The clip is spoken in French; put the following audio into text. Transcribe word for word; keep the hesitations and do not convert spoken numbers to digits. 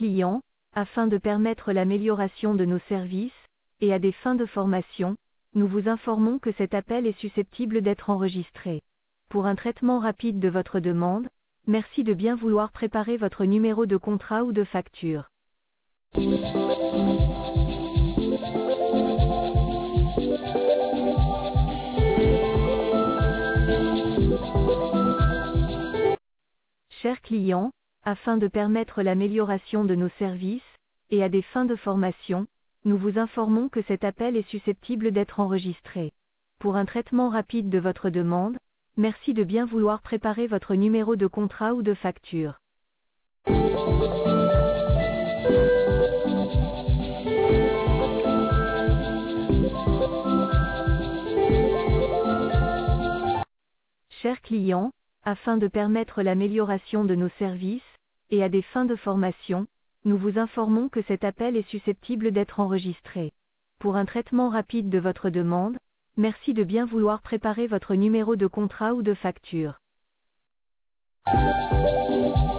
clients, afin de permettre l'amélioration de nos services, et à des fins de formation, nous vous informons que cet appel est susceptible d'être enregistré. Pour un traitement rapide de votre demande, merci de bien vouloir préparer votre numéro de contrat ou de facture. Chers clients, afin de permettre l'amélioration de nos services, et à des fins de formation, nous vous informons que cet appel est susceptible d'être enregistré. Pour un traitement rapide de votre demande, merci de bien vouloir préparer votre numéro de contrat ou de facture. Chers clients, afin de permettre l'amélioration de nos services, et à des fins de formation, nous vous informons que cet appel est susceptible d'être enregistré. Pour un traitement rapide de votre demande, merci de bien vouloir préparer votre numéro de contrat ou de facture.